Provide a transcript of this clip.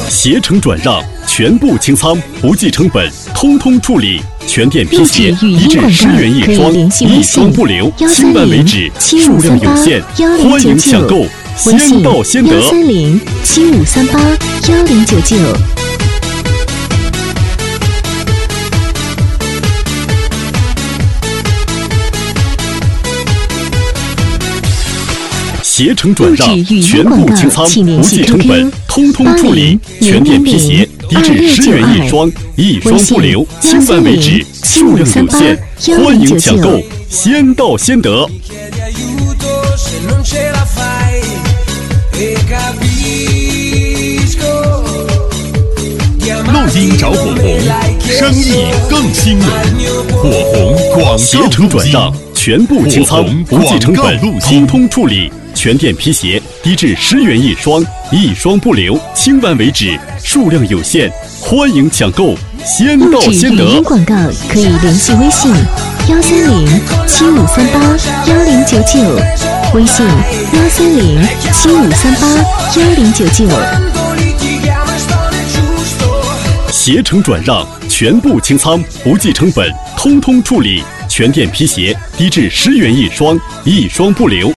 携程转让，全部清仓，不计成本，通通处理。全店皮鞋1至10元一双，一双不留，清完为止，数量有限，欢迎抢购，先到先得。 13075381099。 携程转让，全部清仓，不计成本，通通处理。全店皮鞋1至10元一双，一双不留，清完为止，数量有限，欢迎抢购，先到先得。 录音找火红，生意更兴隆。火红广告携程转让，全部清仓，不计成本，通通处理。全店皮鞋1至10元一双，一双不留，清完为止，数量有限，欢迎抢购，先到先得。 录制语音广告可以联系微信13075381099，微信13075381099。 携程转让，全部清仓，不计成本，通通处理。全店皮鞋1至10元一双，一双不留。